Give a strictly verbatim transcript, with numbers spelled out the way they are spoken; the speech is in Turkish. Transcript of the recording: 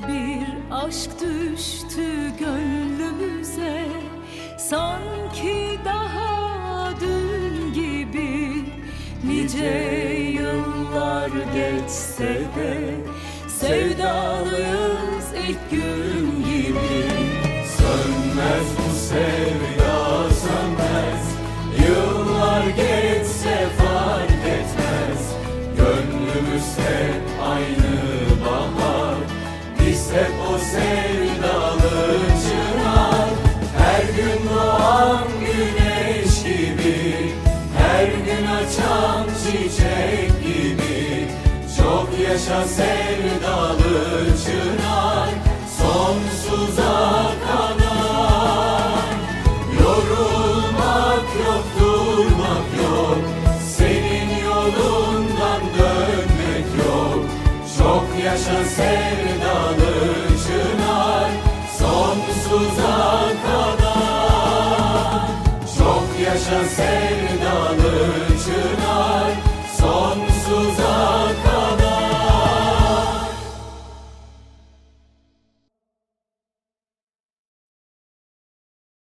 Bir aşk düştü gönlümüze, sanki daha dün gibi. Nice yıllar geçse de sevdalıyız ilk gün gibi. Sönmez bu sevda, sönmez. Yıllar geçse fark etmez. Gönlümüz hep aynı bahar. Biz hep o sevdalı çınar. Her gün doğan güneş gibi, her gün açan çiçek gibi. Çok yaşa sevdalı çınar, sonsuza kadar. Yorulmak yok, durmak yok, senin yolundan dönmek yok. Çok yaşa sevdalı çınar, sonsuza kadar. Çok yaşa sevdalı